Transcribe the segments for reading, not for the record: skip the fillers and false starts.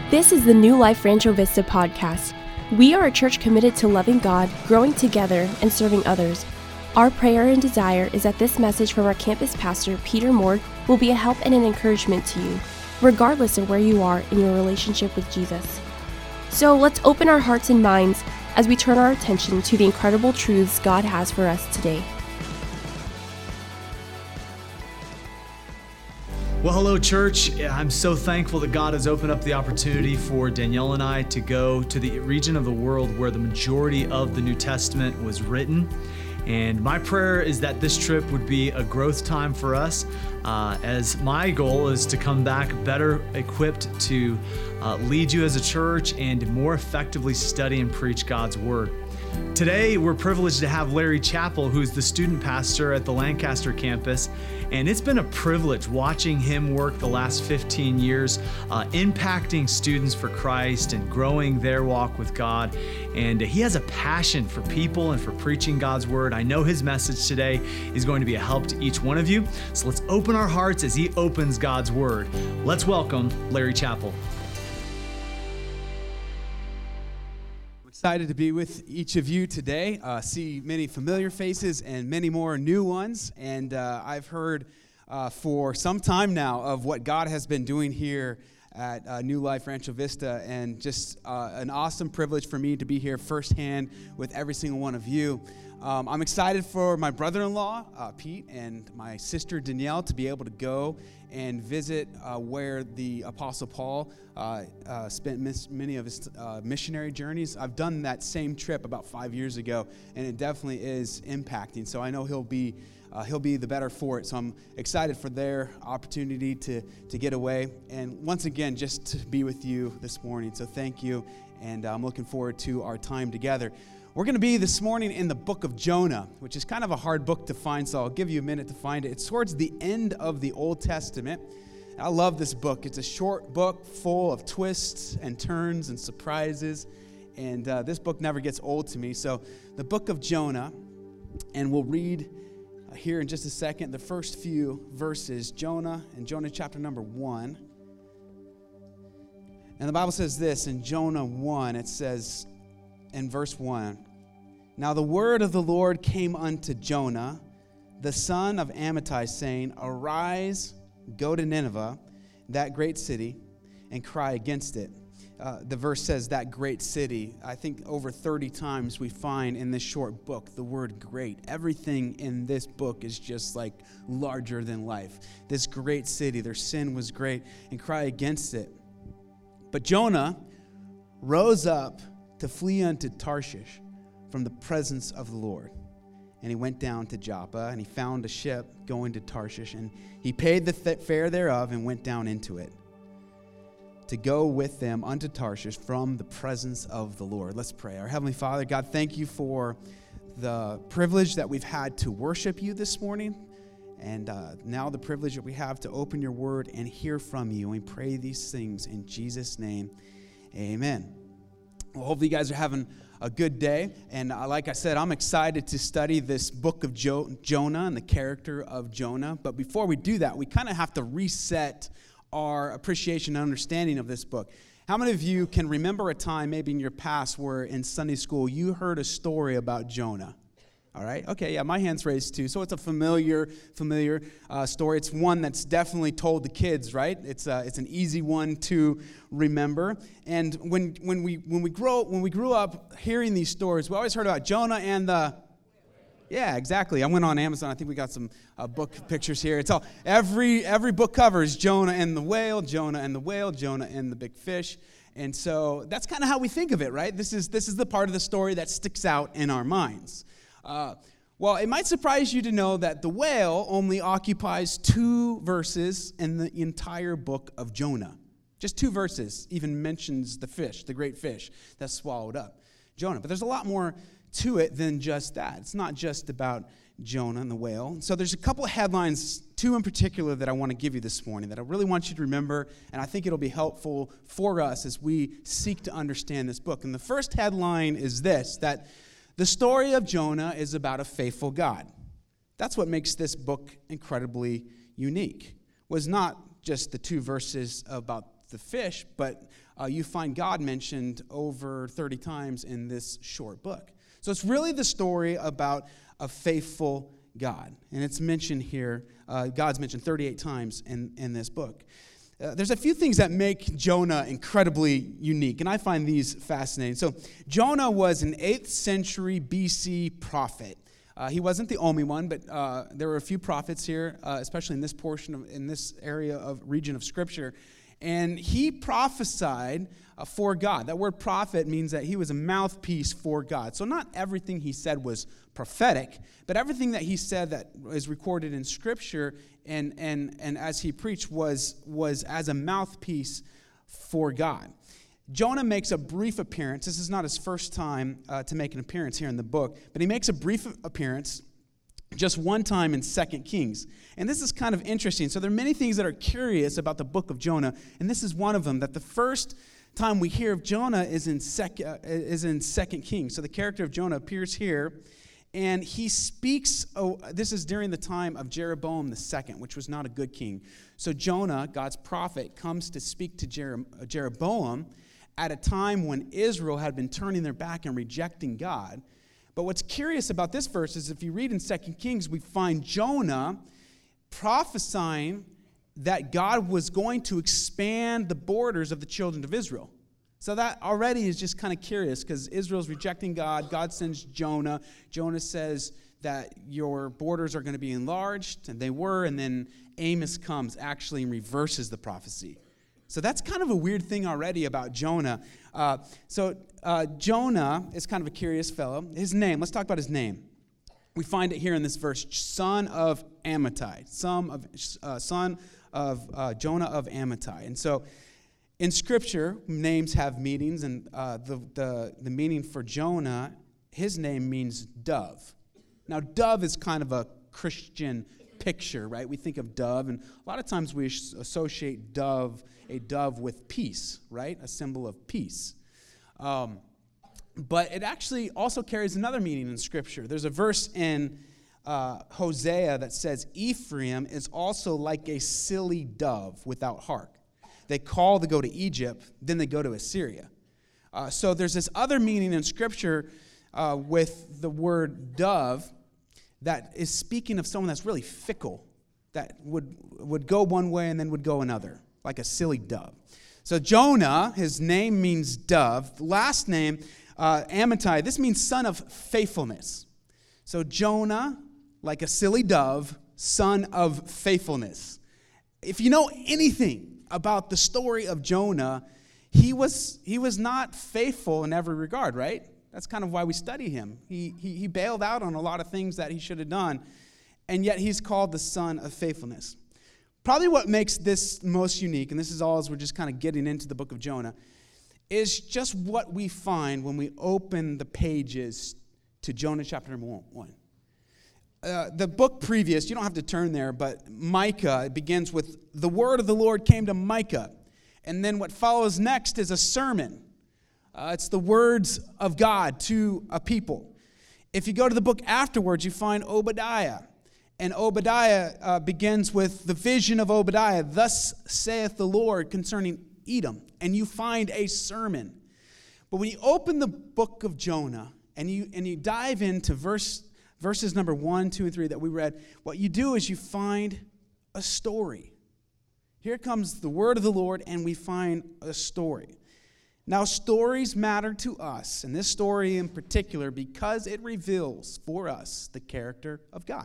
This is the New Life Rancho Vista podcast. We are a church committed to loving God, growing together, and serving others. Our prayer and desire is that this message from our campus pastor, Peter Moore, will be a help and an encouragement to you, regardless of where you are in your relationship with Jesus. So let's open our hearts and minds as we turn our attention to the incredible truths God has for us today. Well, hello, church. I'm so thankful that God has opened up the opportunity for Danielle and I to go to the region of the world where the majority of the New Testament was written. And my prayer is that this trip would be a growth time for us, as my goal is to come back better equipped to lead you as a church and more effectively study and preach God's Word. Today, we're privileged to have Larry Chappell, who's the student pastor at the Lancaster campus, and it's been a privilege watching him work the last 15 years, impacting students for Christ and growing their walk with God. And he has a passion for people and for preaching God's Word. I know his message today is going to be a help to each one of you. So let's open our hearts as he opens God's Word. Let's welcome Larry Chappell. Excited to be with each of you today. See many familiar faces and many more new ones. And I've heard for some time now of what God has been doing here at New Life Rancho Vista, and just an awesome privilege for me to be here firsthand with every single one of you. I'm excited for my brother-in-law, Pete, and my sister, Danielle, to be able to go and visit where the Apostle Paul spent many of his missionary journeys. I've done that same trip about 5 years ago, and it definitely is impacting. So I know he'll be the better for it. So I'm excited for their opportunity to get away, and once again, just to be with you this morning. So thank you, and I'm looking forward to our time together. We're going to be this morning in the book of Jonah, which is kind of a hard book to find, so I'll give you a minute to find it. It's towards the end of the Old Testament. I love this book. It's a short book full of twists and turns and surprises, and this book never gets old to me. So the book of Jonah, and we'll read here in just a second the first few verses, Jonah chapter number 1. And the Bible says this in Jonah 1, it says, in verse 1, "Now the word of the Lord came unto Jonah, the son of Amittai, saying, Arise, go to Nineveh, that great city, and cry against it." The verse says, that great city. I think over 30 times we find in this short book the word great. Everything in this book is just like larger than life. This great city, their sin was great, and cry against it. But Jonah rose up to flee unto Tarshish from the presence of the Lord. And he went down to Joppa, and he found a ship going to Tarshish, and he paid the fare thereof and went down into it to go with them unto Tarshish from the presence of the Lord. Let's pray. Our Heavenly Father, God, thank you for the privilege that we've had to worship you this morning, and now the privilege that we have to open your word and hear from you. And we pray these things in Jesus' name, amen. Well, hopefully you guys are having a good day, and like I said, I'm excited to study this book of Jonah and the character of Jonah. But before we do that, we kind of have to reset our appreciation and understanding of this book. How many of you can remember a time, maybe in your past, where in Sunday school you heard a story about Jonah? All right, okay, yeah, my hand's raised too. So it's a familiar story. It's one that's definitely told to kids, right? It's an easy one to remember. And when we grew up hearing these stories, we always heard about Jonah and the... Yeah, exactly. I went on Amazon. I think we got some book pictures here. It's all every book cover is Jonah and the whale, Jonah and the whale, Jonah and the big fish. And so that's kind of how we think of it, right? This is the part of the story that sticks out in our minds. Well, it might surprise you to know that the whale only occupies 2 verses in the entire book of Jonah. Just 2 verses even mentions the fish, the great fish that swallowed up Jonah. But there's a lot more to it than just that. It's not just about Jonah and the whale. So there's a couple of headlines, 2 in particular, that I want to give you this morning that I really want you to remember, and I think it'll be helpful for us as we seek to understand this book. And the first headline is this, that the story of Jonah is about a faithful God. That's what makes this book incredibly unique. Was not just the 2 verses about the fish, but you find God mentioned over 30 times in this short book. So it's really the story about a faithful God. And it's mentioned here, God's mentioned 38 times in this book. There's a few things that make Jonah incredibly unique, and I find these fascinating. So Jonah was an 8th century BC prophet. He wasn't the only one, but there were a few prophets here, especially in this in this area of region of Scripture. And he prophesied for God. That word prophet means that he was a mouthpiece for God. So not everything he said was prophetic, but everything that he said that is recorded in Scripture and as he preached was as a mouthpiece for God. Jonah makes a brief appearance. This is not his first time to make an appearance here in the book, but he makes a brief appearance just one time in 2 Kings. And this is kind of interesting. So there are many things that are curious about the book of Jonah, and this is one of them, that the first time we hear of Jonah is in 2 Kings. So the character of Jonah appears here, and he speaks, this is during the time of Jeroboam II, which was not a good king. So Jonah, God's prophet, comes to speak to Jeroboam at a time when Israel had been turning their back and rejecting God. But what's curious about this verse is if you read in 2 Kings, we find Jonah prophesying that God was going to expand the borders of the children of Israel. So that already is just kind of curious because Israel's rejecting God. God sends Jonah. Jonah says that your borders are going to be enlarged, and they were, and then Amos comes actually and reverses the prophecy. So that's kind of a weird thing already about Jonah. Jonah is kind of a curious fellow. His name, let's talk about his name. We find it here in this verse, son of Amittai, son of Jonah of Amittai. And so in Scripture, names have meanings, and the meaning for Jonah, his name means dove. Now, dove is kind of a Christian picture, right? We think of dove, and a lot of times we associate a dove with peace, right? A symbol of peace. But it actually also carries another meaning in Scripture. There's a verse in Hosea that says, Ephraim is also like a silly dove without heart. They call to go to Egypt, then they go to Assyria. So there's this other meaning in Scripture with the word dove that is speaking of someone that's really fickle, that would go one way and then would go another, like a silly dove. So Jonah, his name means dove. The last name, Amittai, this means son of faithfulness. So Jonah, like a silly dove, son of faithfulness. If you know anything about the story of Jonah, he was not faithful in every regard, right? That's kind of why we study him. He bailed out on a lot of things that he should have done, and yet he's called the son of faithfulness. Probably what makes this most unique, and this is all as we're just kind of getting into the book of Jonah, is just what we find when we open the pages to Jonah chapter number 1. The book previous, you don't have to turn there, but Micah, it begins with, the word of the Lord came to Micah. And then what follows next is a sermon. It's the words of God to a people. If you go to the book afterwards, you find Obadiah. And Obadiah begins with the vision of Obadiah. Thus saith the Lord concerning Edom. And you find a sermon. But when you open the book of Jonah and you dive into verses number 1, 2, and 3 that we read, what you do is you find a story. Here comes the word of the Lord, and we find a story. Now, stories matter to us, and this story in particular, because it reveals for us the character of God.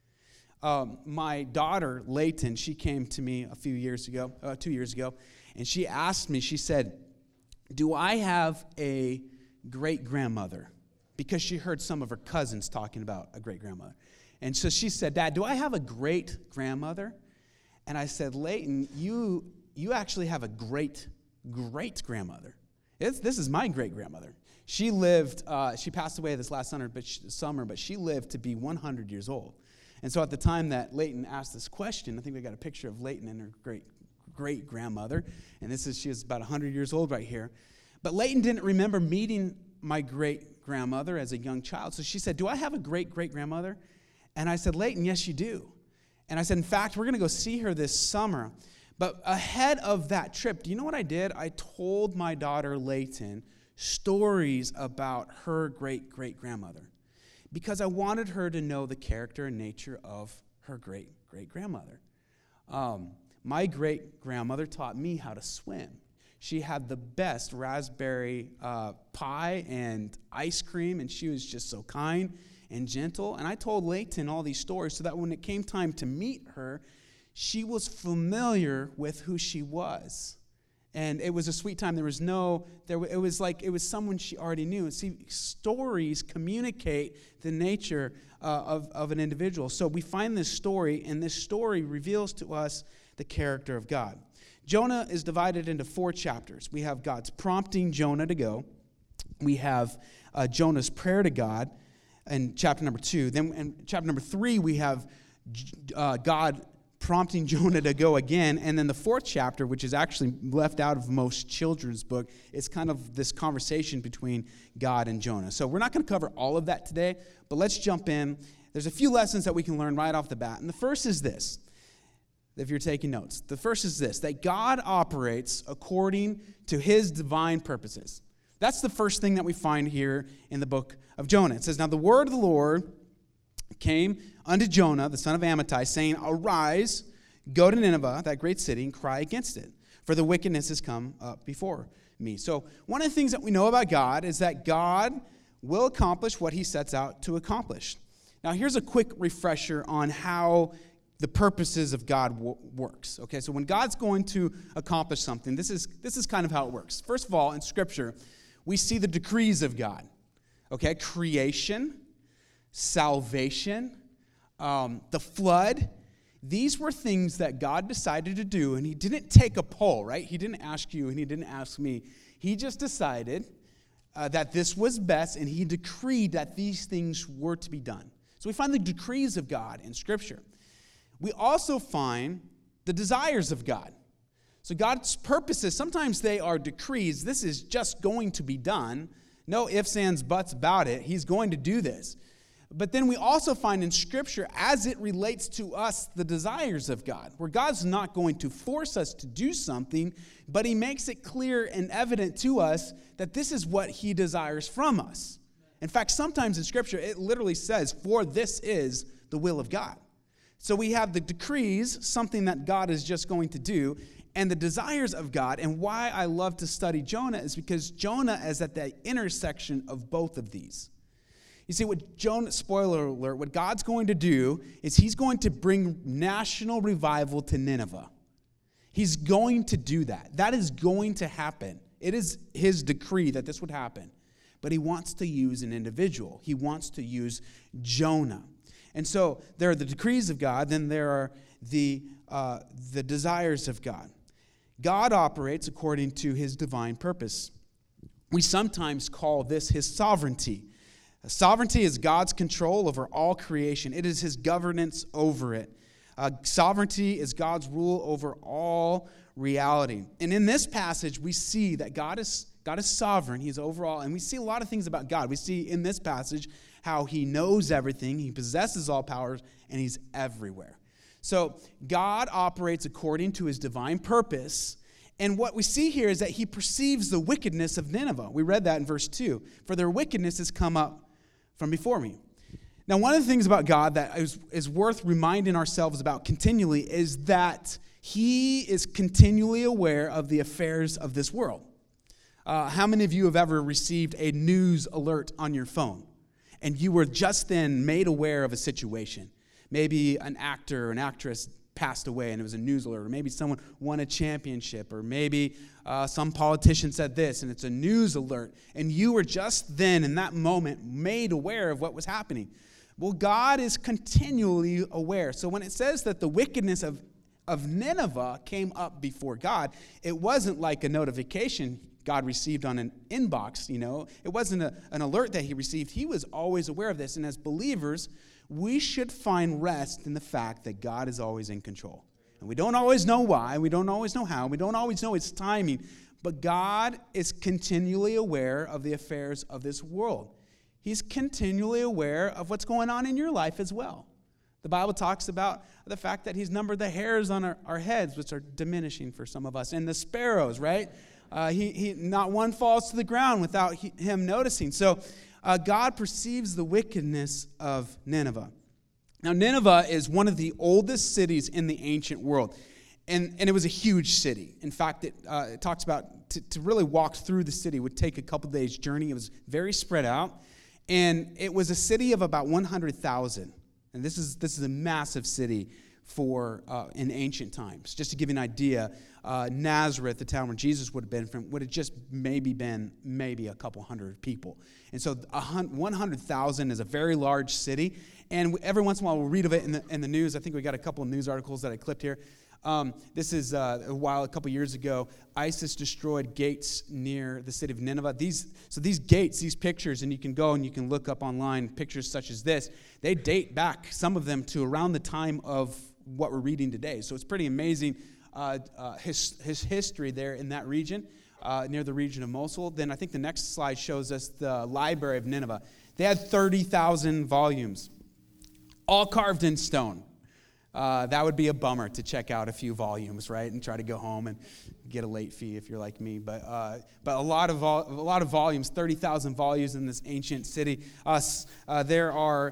My daughter, Layton, she came to me 2 years ago, and she asked me, she said, do I have a great-grandmother? Because she heard some of her cousins talking about a great-grandmother. And so she said, Dad, do I have a great-grandmother? And I said, Layton, you actually have a great-great-grandmother. This is my great-grandmother. She lived, she passed away this last summer, but she lived to be 100 years old. And so at the time that Layton asked this question, I think we got a picture of Layton and her great-grandmother. And she was about 100 years old right here. But Layton didn't remember meeting my great-grandmother as a young child. So she said, do I have a great-great-grandmother? And I said, Layton, yes, you do. And I said, in fact, we're going to go see her this summer. But ahead of that trip, do you know what I did? I told my daughter, Layton, stories about her great-great-grandmother because I wanted her to know the character and nature of her great-great-grandmother. My great-grandmother taught me how to swim. She had the best raspberry pie and ice cream, and she was just so kind and gentle. And I told Layton all these stories so that when it came time to meet her, she was familiar with who she was. And it was a sweet time. It was someone she already knew. And see, stories communicate the nature of an individual. So we find this story, and this story reveals to us the character of God. Jonah is divided into 4 chapters. We have God's prompting Jonah to go. We have Jonah's prayer to God in chapter number 2. Then in chapter number 3, we have God prompting Jonah to go again. And then the 4th chapter, which is actually left out of most children's book, is kind of this conversation between God and Jonah. So we're not going to cover all of that today, but let's jump in. There's a few lessons that we can learn right off the bat. And the first is this, if you're taking notes. The first is this, that God operates according to his divine purposes. That's the first thing that we find here in the book of Jonah. It says, "Now the word of the Lord came unto Jonah, the son of Amittai, saying, Arise, go to Nineveh, that great city, and cry against it, for the wickedness has come up before me." So one of the things that we know about God is that God will accomplish what he sets out to accomplish. Now here's a quick refresher on how the purposes of God works. Okay, so when God's going to accomplish something, this is kind of how it works. First of all, in Scripture, we see the decrees of God. Okay, creation, salvation, the flood. These were things that God decided to do, and he didn't take a poll, right? He didn't ask you, and he didn't ask me. He just decided that this was best, and he decreed that these things were to be done. So we find the decrees of God in Scripture. We also find the desires of God. So God's purposes, sometimes they are decrees. This is just going to be done. No ifs, ands, buts about it. He's going to do this. But then we also find in Scripture, as it relates to us, the desires of God, where God's not going to force us to do something, but he makes it clear and evident to us that this is what he desires from us. In fact, sometimes in Scripture, it literally says, "For this is the will of God." So we have the decrees, something that God is just going to do, and the desires of God. And why I love to study Jonah is because Jonah is at the intersection of both of these. You see, spoiler alert, what God's going to do is he's going to bring national revival to Nineveh. He's going to do that. That is going to happen. It is his decree that this would happen. But he wants to use an individual. He wants to use Jonah. And so there are the decrees of God, then there are the desires of God. God operates according to his divine purpose. We sometimes call this his sovereignty. Sovereignty is God's control over all creation. It is his governance over it. Sovereignty is God's rule over all reality. And in this passage, we see that God is sovereign. He's over all. And we see a lot of things about God. We see in this passage how he knows everything, he possesses all powers, and he's everywhere. So God operates according to his divine purpose. And what we see here is that he perceives the wickedness of Nineveh. We read that in verse 2. "For their wickedness has come up from before me." Now, one of the things about God that is worth reminding ourselves about continually is that he is continually aware of the affairs of this world. How many of you have ever received a news alert on your phone? And you were just then made aware of a situation. Maybe an actor or an actress passed away and it was a news alert. Or maybe someone won a championship. Or maybe some politician said this and it's a news alert. And you were just then in that moment made aware of what was happening. Well, God is continually aware. So when it says that the wickedness of Nineveh came up before God, it wasn't like a notification God received on an inbox, It wasn't an alert that he received. He was always aware of this. And as believers, we should find rest in the fact that God is always in control. And we don't always know why. We don't always know how. We don't always know its timing. But God is continually aware of the affairs of this world. He's continually aware of what's going on in your life as well. The Bible talks about the fact that he's numbered the hairs on our heads, which are diminishing for some of us, and the sparrows, right? He not one falls to the ground without him noticing. So God perceives the wickedness of Nineveh. Now, Nineveh is one of the oldest cities in the ancient world, and it was a huge city. In fact, it talks about to really walk through the city would take a couple days' journey. It was very spread out, and it was a city of about 100,000. And this is a massive city for in ancient times. Just to give you an idea, Nazareth, the town where Jesus would have been from, would have just been a couple hundred people. And so 100,000 is a very large city. And every once in a while we'll read of it in the news. I think we got a couple of news articles that I clipped here. This is a couple years ago, ISIS destroyed gates near the city of Nineveh. These gates, these pictures, and you can go and you can look up online pictures such as this, they date back, some of them, to around the time of what we're reading today. So it's pretty amazing his history there in that region, near the region of Mosul. Then I think the next slide shows us the Library of Nineveh. They had 30,000 volumes, all carved in stone. That would be a bummer to check out a few volumes, right, and try to go home and get a late fee if you're like me. But a lot of volumes, 30,000 volumes in this ancient city. There are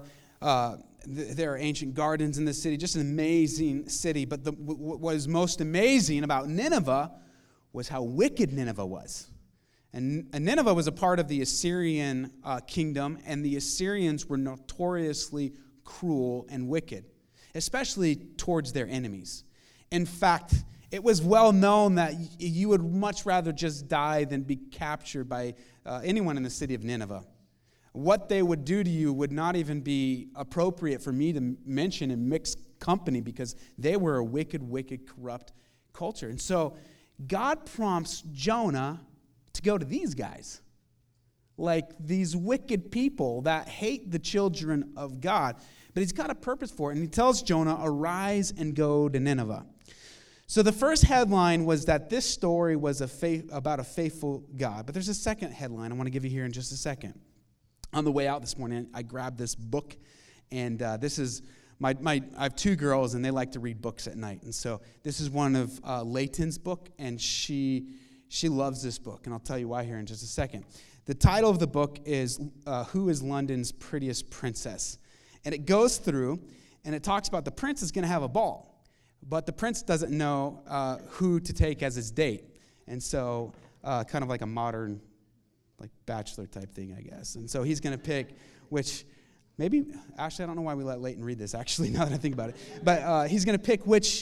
ancient gardens in this city, just an amazing city. But what was most amazing about Nineveh was how wicked Nineveh was. And Nineveh was a part of the Assyrian kingdom, and the Assyrians were notoriously cruel and wicked, especially towards their enemies. In fact, it was well known that you would much rather just die than be captured by anyone in the city of Nineveh. What they would do to you would not even be appropriate for me to mention in mixed company, because they were a wicked, corrupt culture. And so God prompts Jonah to go to these guys, like these wicked people that hate the children of God. But he's got a purpose for it, and he tells Jonah, arise and go to Nineveh. So the first headline was that this story was about a faithful God. But there's a second headline I want to give you here in just a second. On the way out this morning, I grabbed this book, and this is I have two girls, and they like to read books at night. And so this is one of Layton's book, and she loves this book, and I'll tell you why here in just a second. The title of the book is Who is London's Prettiest Princess? And it goes through, and it talks about the prince is going to have a ball, but the prince doesn't know who to take as his date. And so kind of like a modern, like bachelor type thing, I guess. And so he's going to pick actually, I don't know why we let Layton read this, actually, now that I think about it. But he's going to pick which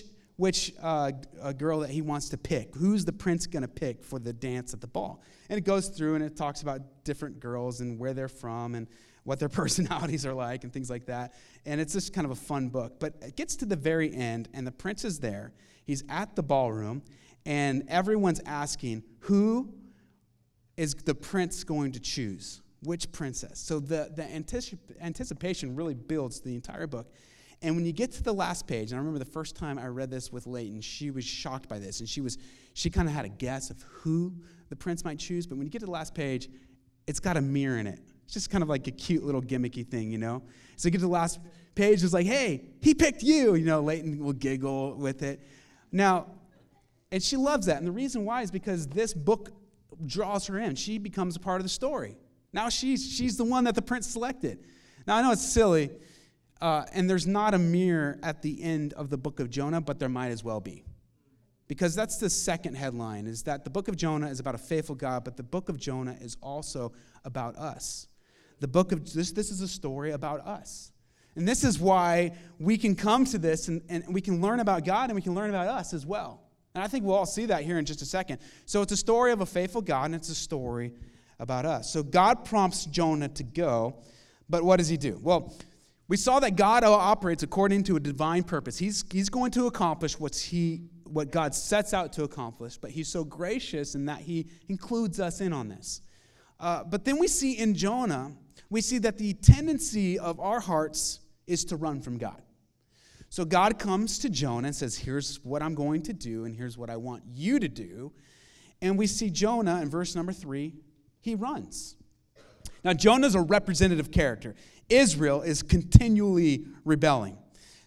girl that he wants to pick. Who's the prince going to pick for the dance at the ball? And it goes through, and it talks about different girls and where they're from and what their personalities are like and things like that. And it's just kind of a fun book. But it gets to the very end, and the prince is there. He's at the ballroom, and everyone's asking, who is the prince going to choose? Which princess? So the anticipation really builds the entire book. And when you get to the last page, and I remember the first time I read this with Layton, she was shocked by this, and she kind of had a guess of who the prince might choose. But when you get to the last page, it's got a mirror in it. It's just kind of like a cute little gimmicky thing, you know? So you get to the last page, it's like, hey, he picked you. You know, Layton will giggle with it. Now, and she loves that. And the reason why is because this book draws her in. She becomes a part of the story. Now she's the one that the prince selected. Now, I know it's silly, and there's not a mirror at the end of the book of Jonah, but there might as well be. Because that's the second headline, is that the book of Jonah is about a faithful God, but the book of Jonah is also about us. The book of this is a story about us. And this is why we can come to this and we can learn about God and we can learn about us as well. And I think we'll all see that here in just a second. So it's a story of a faithful God, and it's a story about us. So God prompts Jonah to go, but what does he do? Well, we saw that God operates according to a divine purpose. He's going to accomplish what God sets out to accomplish, but he's so gracious in that he includes us in on this. But then we see in Jonah, we see that the tendency of our hearts is to run from God. So God comes to Jonah and says, here's what I'm going to do, and here's what I want you to do. And we see Jonah in verse number 3, he runs. Now, Jonah's a representative character. Israel is continually rebelling.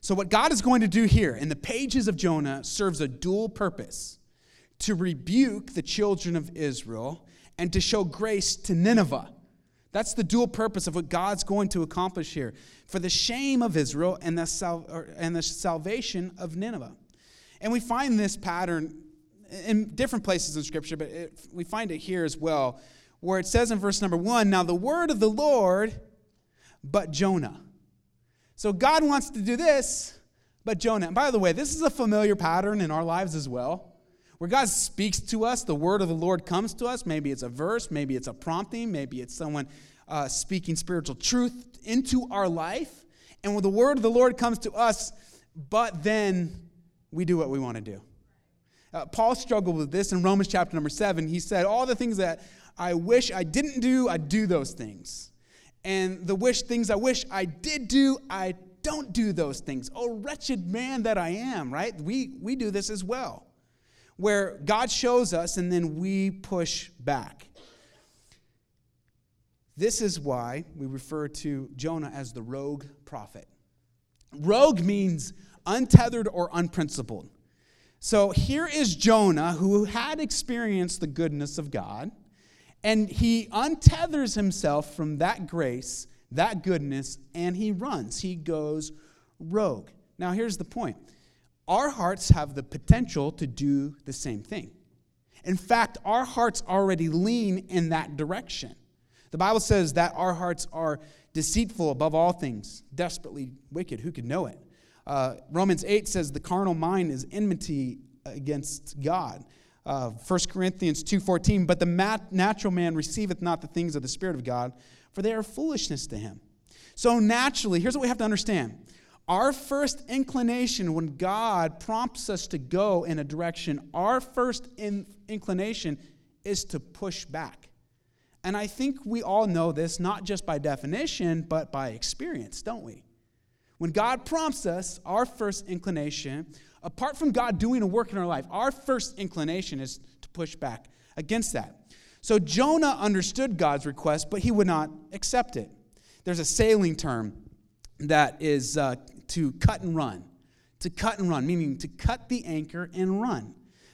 So what God is going to do here in the pages of Jonah serves a dual purpose: to rebuke the children of Israel and to show grace to Nineveh. That's the dual purpose of what God's going to accomplish here, for the shame of Israel and the salvation of Nineveh. And we find this pattern in different places in Scripture, but we find it here as well, where it says in verse number 1, "Now the word of the Lord, but Jonah." So God wants to do this, but Jonah. And by the way, this is a familiar pattern in our lives as well, where God speaks to us, the word of the Lord comes to us. Maybe it's a verse, maybe it's a prompting, maybe it's someone speaking spiritual truth into our life. And when the word of the Lord comes to us, but then we do what we want to do. Paul struggled with this in Romans chapter number 7. He said, all the things that I wish I didn't do, I do those things. And the things I wish I did do, I don't do those things. Oh, wretched man that I am, right? We do this as well, where God shows us and then we push back. This is why we refer to Jonah as the rogue prophet. Rogue means untethered or unprincipled. So here is Jonah, who had experienced the goodness of God, and he untethers himself from that grace, that goodness, and he runs. He goes rogue. Now here's the point. Our hearts have the potential to do the same thing. In fact, our hearts already lean in that direction. The Bible says that our hearts are deceitful above all things, desperately wicked. Who could know it? Romans 8 says the carnal mind is enmity against God. 1 Corinthians 2:14, but the natural man receiveth not the things of the Spirit of God, for they are foolishness to him. So naturally, here's what we have to understand. Our first inclination when God prompts us to go in a direction, our first inclination is to push back. And I think we all know this, not just by definition, but by experience, don't we? When God prompts us, our first inclination, apart from God doing a work in our life, our first inclination is to push back against that. So Jonah understood God's request, but he would not accept it. There's a sailing term that is to cut and run. To cut and run, meaning to cut the anchor and run.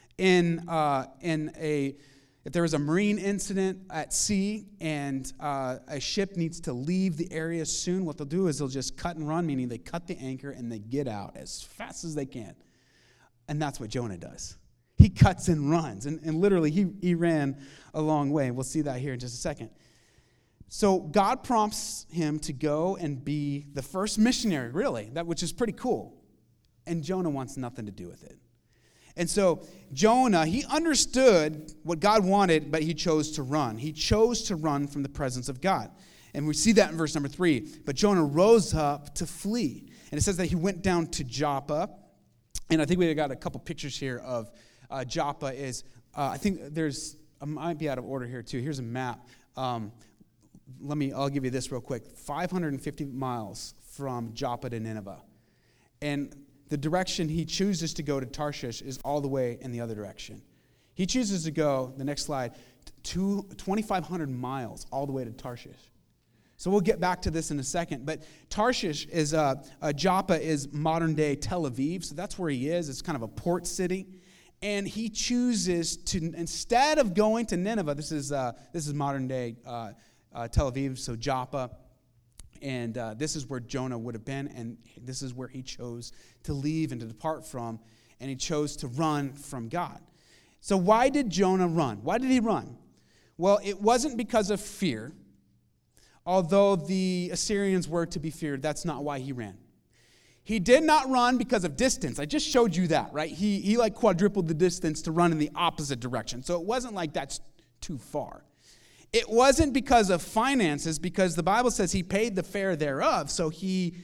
If there was a marine incident at sea and a ship needs to leave the area soon, what they'll do is they'll just cut and run, meaning they cut the anchor and they get out as fast as they can. And that's what Jonah does. He cuts and runs. And literally, he ran a long way. We'll see that here in just a second. So God prompts him to go and be the first missionary, really, which is pretty cool. And Jonah wants nothing to do with it. And so Jonah, he understood what God wanted, but he chose to run. He chose to run from the presence of God. And we see that in verse number 3. But Jonah rose up to flee. And it says that he went down to Joppa. And I think we got a couple pictures here of Joppa is, I think I might be out of order here too. Here's a map. I'll give you this real quick. 550 miles from Joppa to Nineveh. And the direction he chooses to go to Tarshish is all the way in the other direction. He chooses to go, the next slide, 2,500 miles all the way to Tarshish. So we'll get back to this in a second. But Tarshish is, Joppa is modern-day Tel Aviv. So that's where he is. It's kind of a port city. And he chooses to, instead of going to Nineveh, this is modern-day Tel Aviv, so Joppa. And this is where Jonah would have been, and this is where he chose to leave and to depart from, and he chose to run from God. So why did Jonah run? Why did he run? Well, it wasn't because of fear. Although the Assyrians were to be feared, that's not why he ran. He did not run because of distance. I just showed you that, right? He like quadrupled the distance to run in the opposite direction. So it wasn't like that's too far. It wasn't because of finances, because the Bible says he paid the fare thereof. So he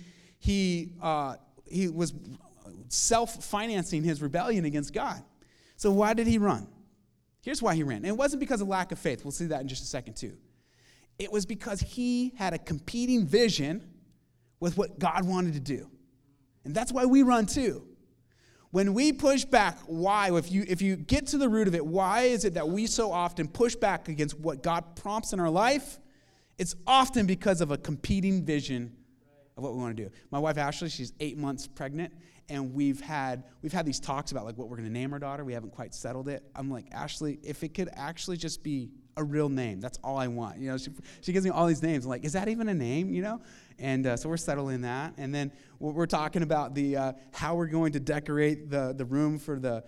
was self-financing his rebellion against God. So why did he run? Here's why he ran. And it wasn't because of lack of faith. We'll see that in just a second too. It was because he had a competing vision with what God wanted to do. And that's why we run too. When we push back, why? If you get to the root of it, why is it that we so often push back against what God prompts in our life? It's often because of a competing vision of what we want to do. My wife, Ashley, she's 8 months pregnant, and we've had these talks about like what we're going to name our daughter. We haven't quite settled it. I'm like, Ashley, if it could actually just be a real name, that's all I want. You know, she gives me all these names. I'm like, is that even a name, you know? And so we're settling that. And then we're talking about the how we're going to decorate the room for the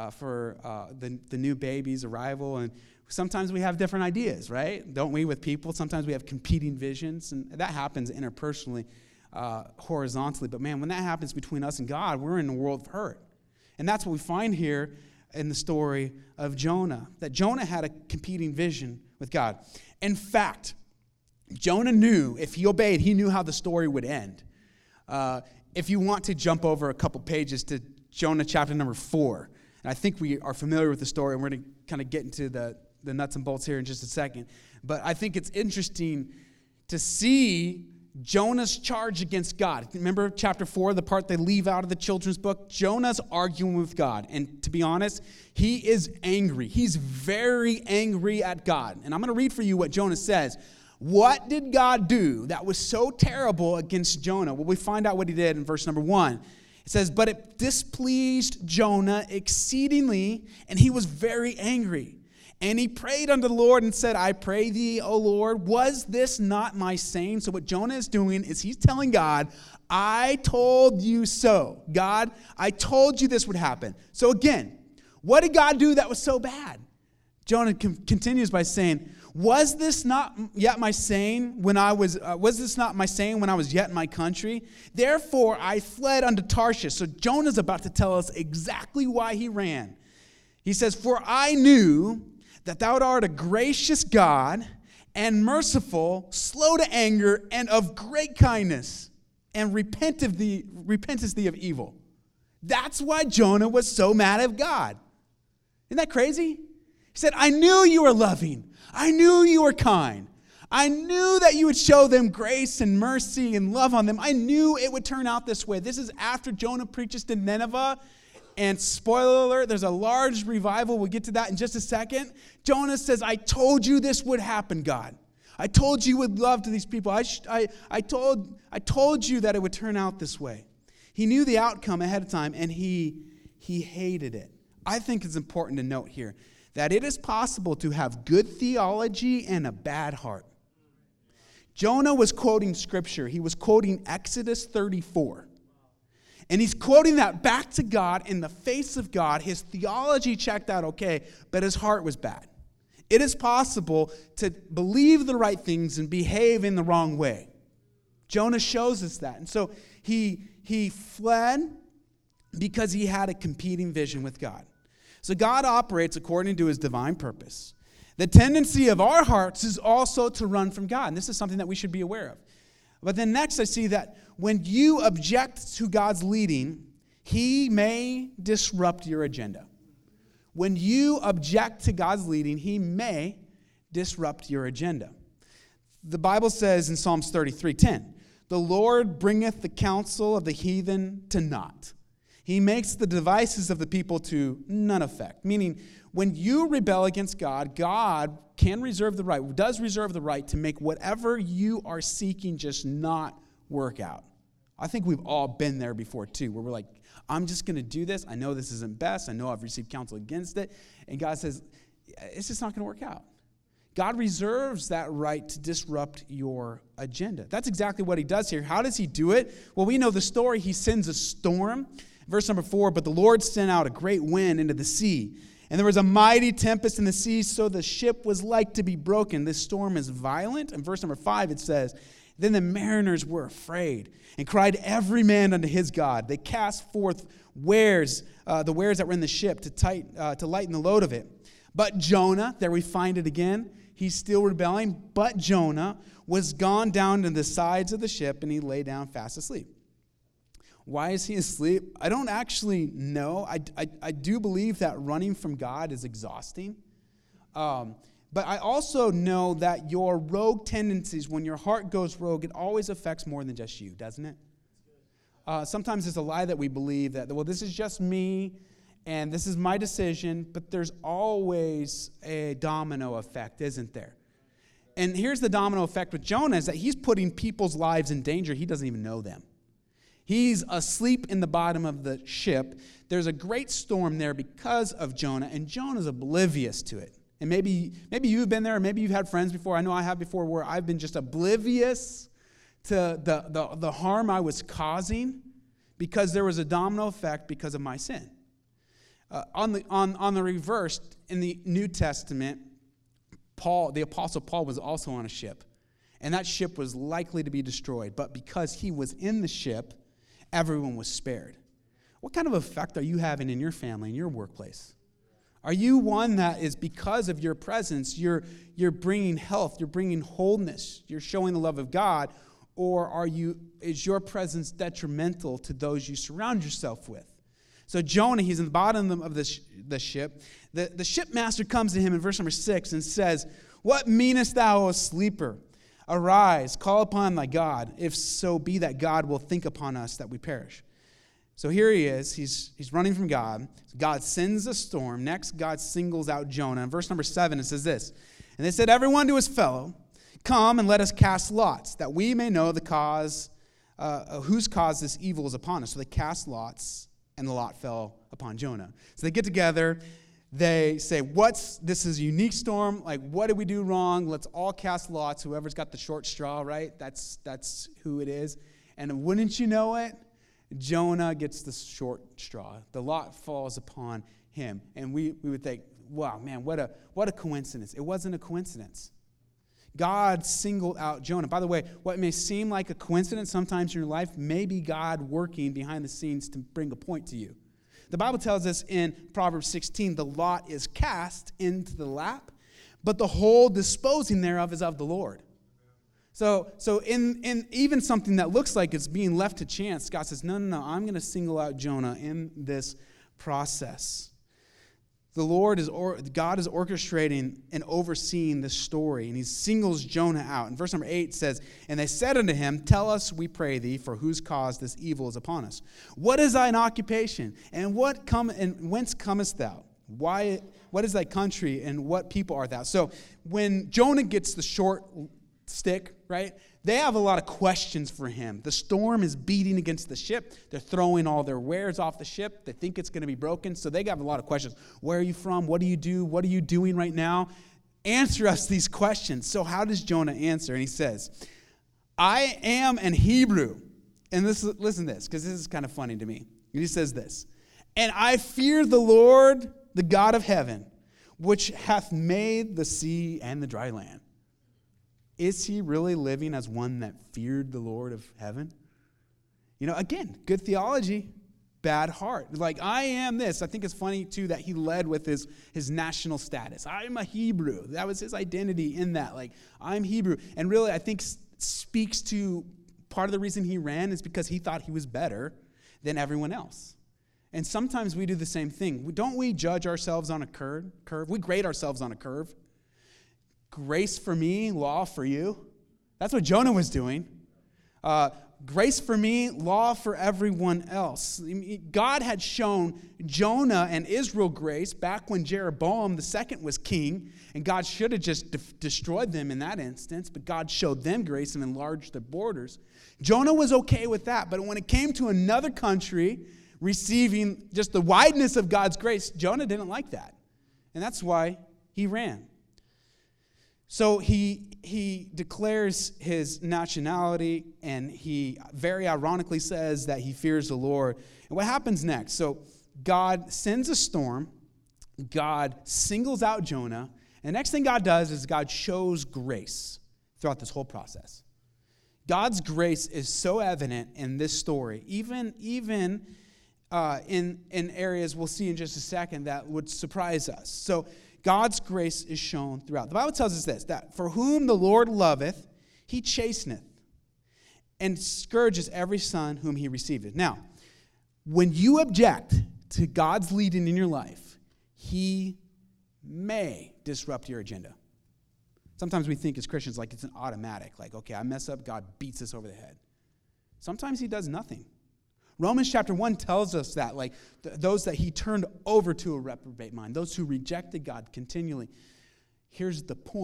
new baby's arrival. And sometimes we have different ideas, right? Don't we, with people? Sometimes we have competing visions, and that happens interpersonally, horizontally. But man, when that happens between us and God, we're in a world of hurt. And that's what we find here in the story of Jonah, that Jonah had a competing vision with God. In fact, Jonah knew if he obeyed, he knew how the story would end. If you want to jump over a couple pages to Jonah chapter number 4, and I think we are familiar with the story, and we're going to kind of get into the nuts and bolts here in just a second. But I think it's interesting to see Jonah's charge against God. Remember chapter 4, the part they leave out of the children's book? Jonah's arguing with God. And to be honest, he is angry. He's very angry at God. And I'm going to read for you what Jonah says. What did God do that was so terrible against Jonah? Well, we find out what he did in verse number 1. It says, but it displeased Jonah exceedingly, and he was very angry. And he prayed unto the Lord and said, I pray thee, O Lord, was this not my saying? So what Jonah is doing is he's telling God, I told you so. God, I told you this would happen. So again, what did God do that was so bad? Jonah continues by saying, was this not yet my saying when I was yet in my country? Therefore I fled unto Tarshish. So Jonah's about to tell us exactly why he ran. He says, for I knew that thou art a gracious God and merciful, slow to anger, and of great kindness, and repentest thee of evil. That's why Jonah was so mad at God. Isn't that crazy? He said, I knew you were loving. I knew you were kind. I knew that you would show them grace and mercy and love on them. I knew it would turn out this way. This is after Jonah preaches to Nineveh. And spoiler alert, there's a large revival. We'll get to that in just a second. Jonah says, I told you this would happen, God. I told you would love to these people. I told you that it would turn out this way. He knew the outcome ahead of time, and he hated it. I think it's important to note here that it is possible to have good theology and a bad heart. Jonah was quoting Scripture. He was quoting Exodus 34. And he's quoting that back to God in the face of God. His theology checked out okay, but his heart was bad. It is possible to believe the right things and behave in the wrong way. Jonah shows us that. And so he fled because he had a competing vision with God. So God operates according to his divine purpose. The tendency of our hearts is also to run from God. And this is something that we should be aware of. But then next I see that when you object to God's leading, he may disrupt your agenda. When you object to God's leading, he may disrupt your agenda. The Bible says in Psalms 33:10, the Lord bringeth the counsel of the heathen to naught. He makes the devices of the people to none effect. Meaning, when you rebel against God, God does reserve the right to make whatever you are seeking just not work out. I think we've all been there before too, where we're like, I'm just going to do this. I know this isn't best. I know I've received counsel against it. And God says, it's just not going to work out. God reserves that right to disrupt your agenda. That's exactly what he does here. How does he do it? Well, we know the story. He sends a storm. Verse number 4, but the Lord sent out a great wind into the sea, and there was a mighty tempest in the sea, so the ship was like to be broken. This storm is violent. In verse number 5, it says, then the mariners were afraid and cried every man unto his God. They cast forth the wares that were in the ship to lighten the load of it. But Jonah, there we find it again, he's still rebelling, but Jonah was gone down to the sides of the ship, and he lay down fast asleep. Why is he asleep? I don't actually know. I do believe that running from God is exhausting. But I also know that your rogue tendencies, when your heart goes rogue, it always affects more than just you, doesn't it? Sometimes it's a lie that we believe that, well, this is just me, and this is my decision, but there's always a domino effect, isn't there? And here's the domino effect with Jonah is that he's putting people's lives in danger. He doesn't even know them. He's asleep in the bottom of the ship. There's a great storm there because of Jonah, and Jonah's oblivious to it. And maybe you've been there, or maybe you've had friends before. I know I have before, where I've been just oblivious to the harm I was causing because there was a domino effect because of my sin. On the reverse, in the New Testament, the Apostle Paul was also on a ship, and that ship was likely to be destroyed. But because he was in the ship, everyone was spared. What kind of effect are you having in your family, in your workplace? Are you one that is, because of your presence, you're bringing health, you're bringing wholeness, you're showing the love of God, or is your presence detrimental to those you surround yourself with? So Jonah, he's in the bottom of the ship. The shipmaster comes to him in verse number 6 and says, "What meanest thou, O sleeper? Arise, call upon thy God, if so be that God will think upon us that we perish." So here he is. He's running from God. God sends a storm. Next, God singles out Jonah. In verse number 7, it says this, "And they said, everyone to his fellow, come and let us cast lots, that we may know the cause, whose cause this evil is upon us." So they cast lots, and the lot fell upon Jonah. So they get together. They say, this is a unique storm. Like, what did we do wrong? Let's all cast lots. Whoever's got the short straw, right? That's who it is. And wouldn't you know it? Jonah gets the short straw. The lot falls upon him. And we would think, wow, man, what a coincidence. It wasn't a coincidence. God singled out Jonah. By the way, what may seem like a coincidence sometimes in your life may be God working behind the scenes to bring a point to you. The Bible tells us in Proverbs 16, the lot is cast into the lap, but the whole disposing thereof is of the Lord. So in even something that looks like it's being left to chance, God says, no, I'm going to single out Jonah in this process. God is orchestrating and overseeing this story, and he singles Jonah out. And verse number 8 says, "And they said unto him, Tell us, we pray thee, for whose cause this evil is upon us. What is thine occupation? And whence comest thou? What is thy country, and what people art thou?" So when Jonah gets the short stick, right, they have a lot of questions for him. The storm is beating against the ship. They're throwing all their wares off the ship. They think it's going to be broken, so they have a lot of questions. Where are you from? What do you do? What are you doing right now? Answer us these questions. So how does Jonah answer? And he says, "I am an Hebrew." And listen to this, because this is kind of funny to me. And he says this, "And I fear the Lord, the God of heaven, which hath made the sea and the dry land." Is he really living as one that feared the Lord of heaven? Again, good theology, bad heart. Like, I am this. I think it's funny, too, that he led with his national status. I'm a Hebrew. That was his identity in that. Like, I'm Hebrew. And really, I think speaks to part of the reason he ran is because he thought he was better than everyone else. And sometimes we do the same thing. Don't we judge ourselves on a curve? We grade ourselves on a curve. Grace for me, law for you. That's what Jonah was doing. Grace for me, law for everyone else. God had shown Jonah and Israel grace back when Jeroboam II was king, and God should have just destroyed them in that instance, but God showed them grace and enlarged their borders. Jonah was okay with that, but when it came to another country receiving just the wideness of God's grace, Jonah didn't like that, and that's why he ran. So he declares his nationality, and he very ironically says that he fears the Lord. And what happens next? So God sends a storm. God singles out Jonah. And the next thing God does is God shows grace throughout this whole process. God's grace is so evident in this story, even in areas we'll see in just a second that would surprise us. So God's grace is shown throughout. The Bible tells us this, that for whom the Lord loveth, he chasteneth, and scourges every son whom he receiveth. Now, when you object to God's leading in your life, he may disrupt your agenda. Sometimes we think as Christians like it's an automatic, like, okay, I mess up, God beats us over the head. Sometimes he does nothing. Romans chapter 1 tells us that, like, those that he turned over to a reprobate mind, those who rejected God continually. Here's the point.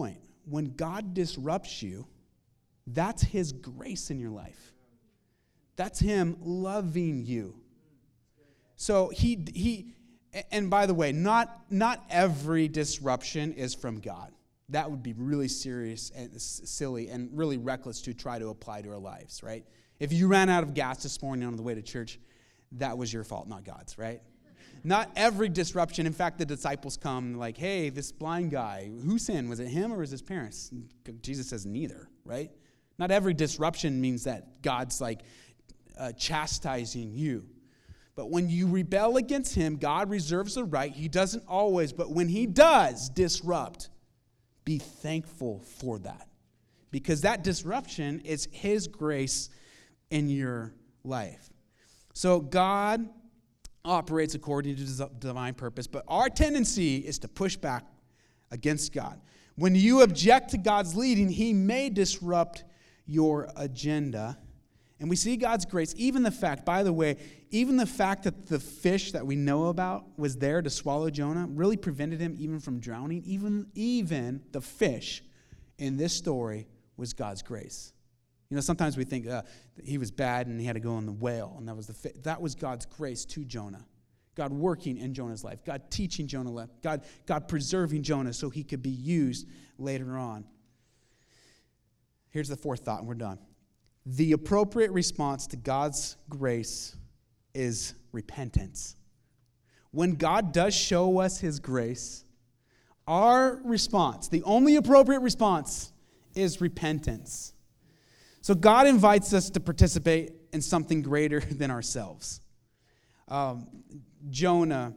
when God disrupts you, that's his grace in your life. That's him loving you. So and by the way, not every disruption is from God. That would be really serious and silly and really reckless to try to apply to our lives, right? If you ran out of gas this morning on the way to church, that was your fault, not God's, right? Not every disruption. In fact, the disciples come like, hey, this blind guy, who sinned? Was it him or was his parents? Jesus says neither, right? Not every disruption means that God's like chastising you. But when you rebel against him, God reserves the right. He doesn't always, but when he does disrupt, be thankful for that. Because that disruption is his grace in your life. So God operates according to divine purpose, but our tendency is to push back against God. When you object to God's leading, he may disrupt your agenda. And we see God's grace, even the fact that the fish that we know about was there to swallow Jonah really prevented him even from drowning. Even the fish in this story was God's grace. You know, sometimes we think he was bad and he had to go in the whale, and that was God's grace to Jonah. God working in Jonah's life, God teaching Jonah, God preserving Jonah so he could be used later on. Here's the fourth thought, and we're done. The appropriate response to God's grace is repentance. When God does show us his grace, our response, the only appropriate response, is repentance. So God invites us to participate in something greater than ourselves. Jonah,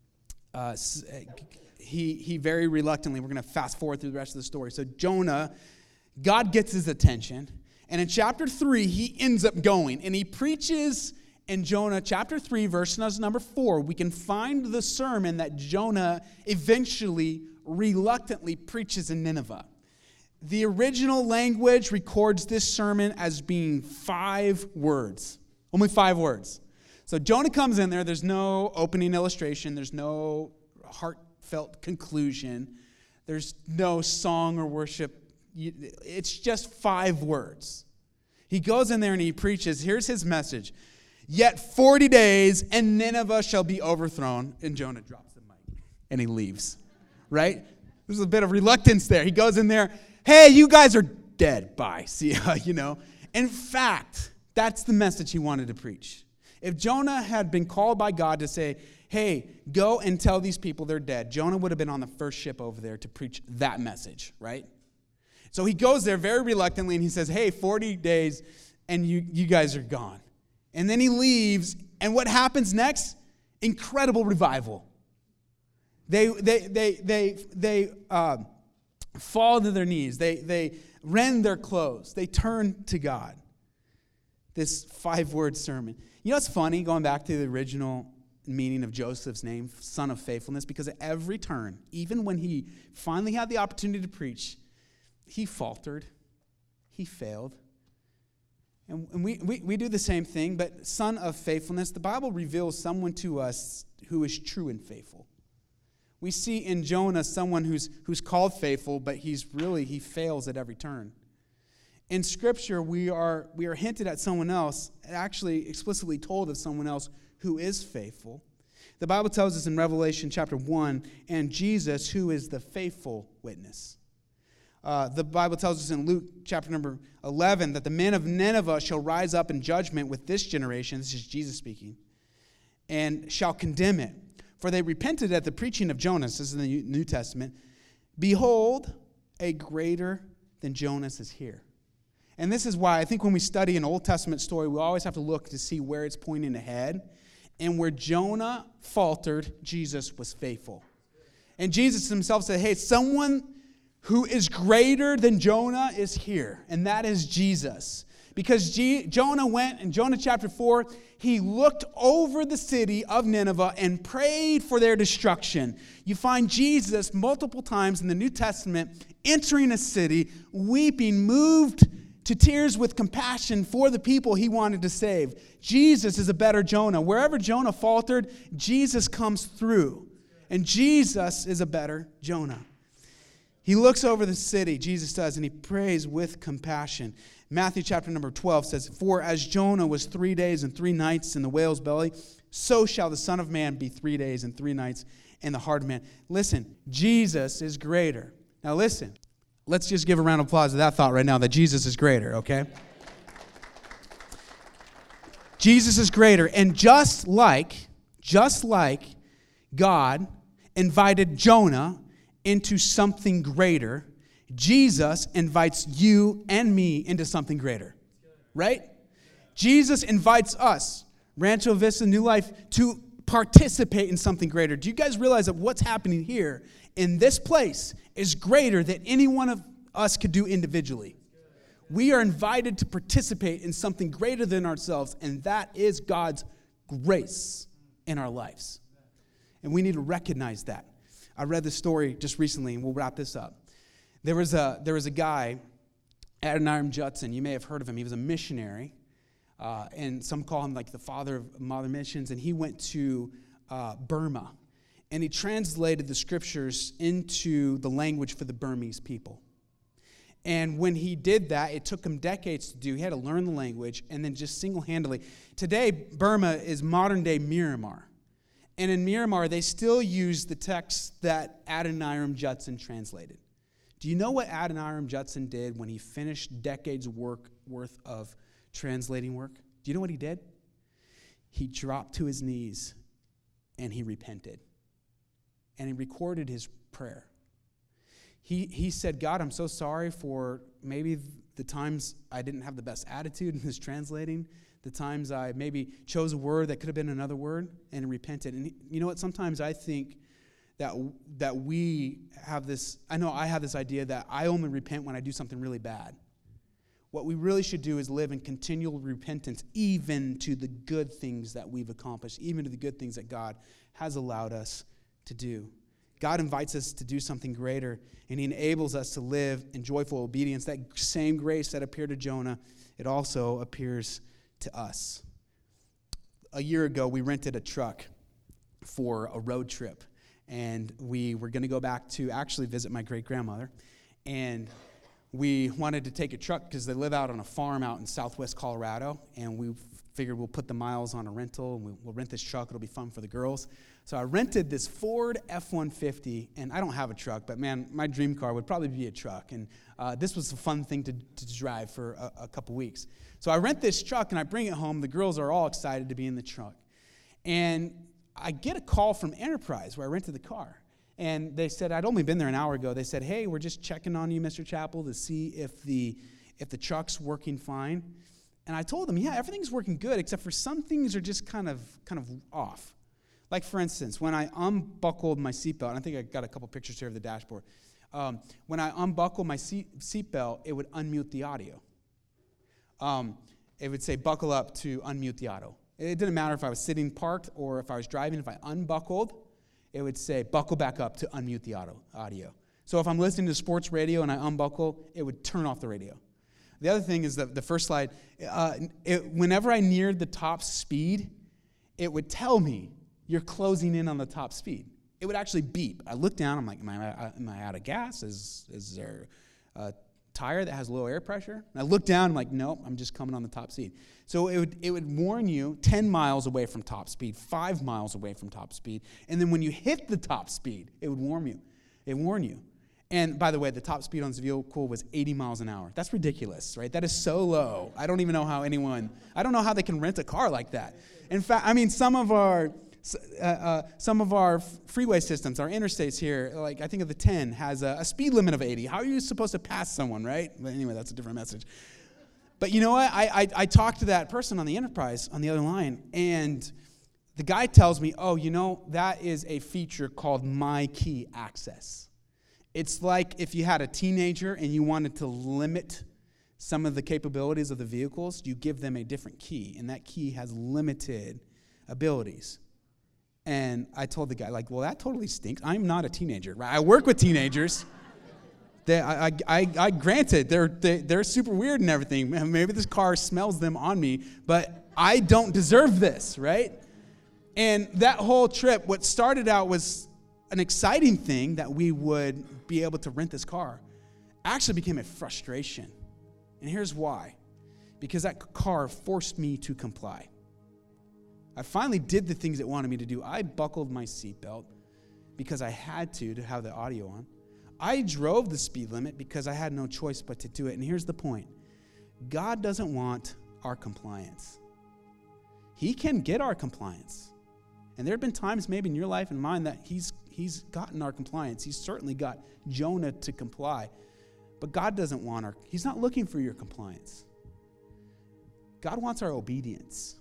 he very reluctantly, we're going to fast forward through the rest of the story. So Jonah, God gets his attention. And in chapter 3, he ends up going. And he preaches in Jonah chapter 3, verse number 4. We can find the sermon that Jonah eventually, reluctantly preaches in Nineveh. The original language records this sermon as being 5 words. Only 5 words. So Jonah comes in there. There's no opening illustration. There's no heartfelt conclusion. There's no song or worship. It's just 5 words. He goes in there and he preaches. Here's his message. Yet 40 days and Nineveh shall be overthrown. And Jonah drops the mic and he leaves. Right? There's a bit of reluctance there. He goes in there. Hey, you guys are dead. Bye. See ya, you know. In fact, that's the message he wanted to preach. If Jonah had been called by God to say, hey, go and tell these people they're dead, Jonah would have been on the first ship over there to preach that message, right? So he goes there very reluctantly and he says, hey, 40 days and you guys are gone. And then he leaves, and what happens next? Incredible revival. They fall to their knees. They rend their clothes. They turn to God. This 5-word sermon. You know what's funny, going back to the original meaning of Joseph's name, son of faithfulness, because at every turn, even when he finally had the opportunity to preach, he faltered. He failed. And we do the same thing, but son of faithfulness, the Bible reveals someone to us who is true and faithful. We see in Jonah someone who's called faithful, but he fails at every turn. In Scripture, we are hinted at someone else, actually explicitly told of someone else who is faithful. The Bible tells us in Revelation chapter 1, and Jesus, who is the faithful witness. The Bible tells us in Luke chapter number 11 that the men of Nineveh shall rise up in judgment with this generation, this is Jesus speaking, and shall condemn it. For they repented at the preaching of Jonas, this is in the New Testament. Behold, a greater than Jonas is here. And this is why I think when we study an Old Testament story, we always have to look to see where it's pointing ahead. And where Jonah faltered, Jesus was faithful. And Jesus himself said, hey, someone who is greater than Jonah is here, and that is Jesus. Because Jonah went, in Jonah chapter 4, he looked over the city of Nineveh and prayed for their destruction. You find Jesus multiple times in the New Testament entering a city, weeping, moved to tears with compassion for the people he wanted to save. Jesus is a better Jonah. Wherever Jonah faltered, Jesus comes through. And Jesus is a better Jonah. He looks over the city, Jesus does, and he prays with compassion. Matthew chapter number 12 says, "For as Jonah was 3 days and 3 nights in the whale's belly, so shall the Son of Man be 3 days and 3 nights in the heart of man." Listen, Jesus is greater. Now listen, let's just give a round of applause to that thought right now, that Jesus is greater, okay? Jesus is greater. And just like God invited Jonah into something greater, Jesus invites you and me into something greater, right? Jesus invites us, Rancho Vista New Life, to participate in something greater. Do you guys realize that what's happening here in this place is greater than any one of us could do individually? We are invited to participate in something greater than ourselves, and that is God's grace in our lives. And we need to recognize that. I read this story just recently, and we'll wrap this up. There was a guy, Adoniram Judson. You may have heard of him. He was a missionary, and some call him like the father of modern missions. And he went to Burma, and he translated the scriptures into the language for the Burmese people. And when he did that, it took him decades to do. He had to learn the language, and then just single-handedly. Today, Burma is modern-day Myanmar. And in Myanmar, they still use the text that Adoniram Judson translated. Do you know what Adoniram Judson did when he finished decades' worth of translating work? Do you know what he did? He dropped to his knees and he repented. And he recorded his prayer. He said, "God, I'm so sorry for maybe the times I didn't have the best attitude in this translating, the times I maybe chose a word that could have been another word," and repented. And you know what? Sometimes I think that we have this, I know I have this idea that I only repent when I do something really bad. What we really should do is live in continual repentance, even to the good things that we've accomplished, even to the good things that God has allowed us to do. God invites us to do something greater, and he enables us to live in joyful obedience. That same grace that appeared to Jonah, it also appears to us. A year ago, we rented a truck for a road trip, and we were going to go back to actually visit my great-grandmother, and we wanted to take a truck because they live out on a farm out in southwest Colorado, and we figured we'll put the miles on a rental, and we'll rent this truck. It'll be fun for the girls. So I rented this Ford F-150, and I don't have a truck, but man, my dream car would probably be a truck, and this was a fun thing to drive for a couple weeks. So I rent this truck, and I bring it home. The girls are all excited to be in the truck. And I get a call from Enterprise, where I rented the car. And they said, I'd only been there an hour ago. They said, "Hey, we're just checking on you, Mr. Chappell, to see if the truck's working fine." And I told them, yeah, everything's working good, except for some things are just kind of off. Like, for instance, when I unbuckled my seatbelt, and I think I got a couple pictures here of the dashboard. When I unbuckled my seatbelt, it would unmute the audio. It would say, "Buckle up" to unmute the audio. It didn't matter if I was sitting parked or if I was driving. If I unbuckled, it would say, "Buckle back up" to unmute the audio. So if I'm listening to sports radio and I unbuckle, it would turn off the radio. The other thing is that the first slide, whenever I neared the top speed, it would tell me, "You're closing in on the top speed." It would actually beep. I look down, I'm like, am I out of gas? Is there a tire that has low air pressure? And I look down, I'm like, nope, I'm just coming on the top speed. So it would warn you 10 miles away from top speed, 5 miles away from top speed. And then when you hit the top speed, it would warn you. And by the way, the top speed on this vehicle was 80 miles an hour. That's ridiculous, right? That is so low. I don't even know how they can rent a car like that. In fact, I mean, some of our freeway systems, our interstates here, like I think of the 10, has a speed limit of 80. How are you supposed to pass someone, right? But anyway, that's a different message. But you know what? I talked to that person on the Enterprise on the other line, and the guy tells me, "Oh, you know, that is a feature called My Key Access." It's like if you had a teenager and you wanted to limit some of the capabilities of the vehicles, you give them a different key, and that key has limited abilities. And I told the guy, like, well, that totally stinks. I'm not a teenager, right? I work with teenagers. I granted, they're super weird and everything. Maybe this car smells them on me, but I don't deserve this, right? And that whole trip, what started out was an exciting thing that we would be able to rent this car actually became a frustration. And here's why. Because that car forced me to comply. I finally did the things it wanted me to do. I buckled my seatbelt because I had to have the audio on. I drove the speed limit because I had no choice but to do it. And here's the point. God doesn't want our compliance. He can get our compliance. And there have been times maybe in your life and mine that he's gotten our compliance. He's certainly got Jonah to comply. But God doesn't want he's not looking for your compliance. God wants our obedience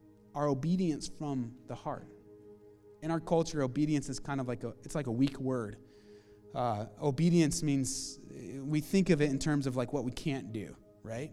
from the heart. In our culture, obedience is kind of like a weak word. Obedience means we think of it in terms of like what we can't do, right?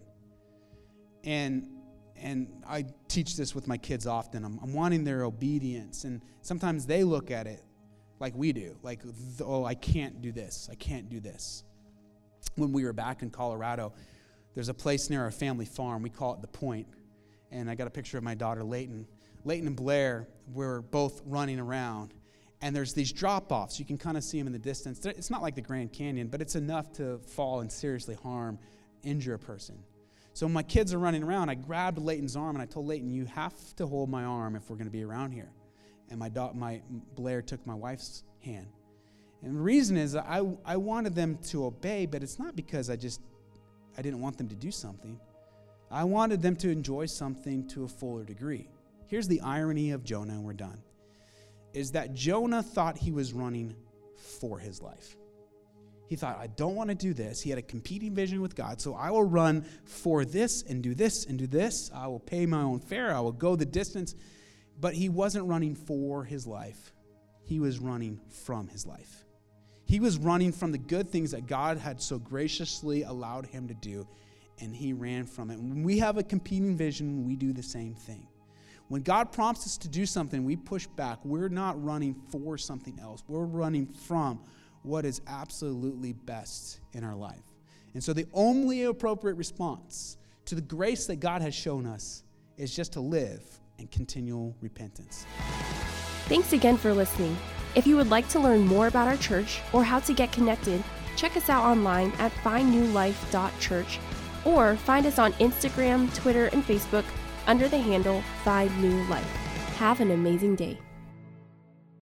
And I teach this with my kids often. I'm wanting their obedience. And sometimes they look at it like we do. Like, oh, I can't do this. I can't do this. When we were back in Colorado, there's a place near our family farm. We call it The Point. And I got a picture of my daughter, Layton. Layton and Blair were both running around. And there's these drop-offs. You can kind of see them in the distance. It's not like the Grand Canyon, but it's enough to fall and seriously injure a person. So when my kids are running around, I grabbed Layton's arm and I told Layton, you have to hold my arm if we're going to be around here. And my Blair took my wife's hand. And the reason is I wanted them to obey, but it's not because I didn't want them to do something. I wanted them to enjoy something to a fuller degree. Here's the irony of Jonah, and we're done, is that Jonah thought he was running for his life. He thought, I don't want to do this. He had a competing vision with God, so I will run for this and do this and do this. I will pay my own fare. I will go the distance. But he wasn't running for his life. He was running from his life. He was running from the good things that God had so graciously allowed him to do, and he ran from it. When we have a competing vision, we do the same thing. When God prompts us to do something, we push back. We're not running for something else. We're running from what is absolutely best in our life. And so the only appropriate response to the grace that God has shown us is just to live in continual repentance. Thanks again for listening. If you would like to learn more about our church or how to get connected, check us out online at findnewlife.church or find us on Instagram, Twitter, and Facebook under the handle Find New Life. Have an amazing day.